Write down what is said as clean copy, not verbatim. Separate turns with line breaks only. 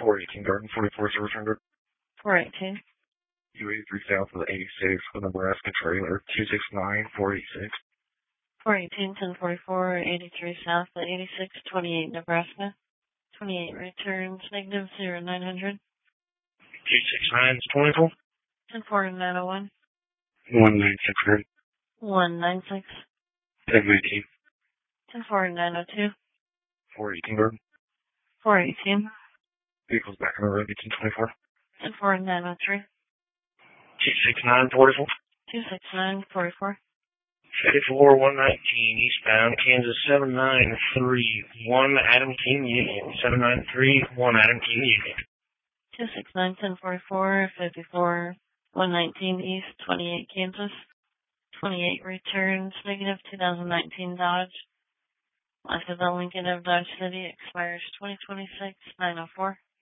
418 Garden 44 Service Rendered.
418.
U83 south of the 86 with Nebraska trailer 269486.
418, 1044, 83 south, the 86, 28 Nebraska. 28 returns, negative 0900.
269 is 24.
10901.
19600.
196.
1019.
10902.
418 Garden.
418.
Vehicles back on the road 1824.
10903.
269 44.
26944.
54 119 eastbound Kansas 7931 Adam King Union. 7931 Adam King Union.
269 1044 54 119 East 28 Kansas. 28 returns, negative 2019 Dodge. Life of the Lincoln of Dodge City expires 2026 904.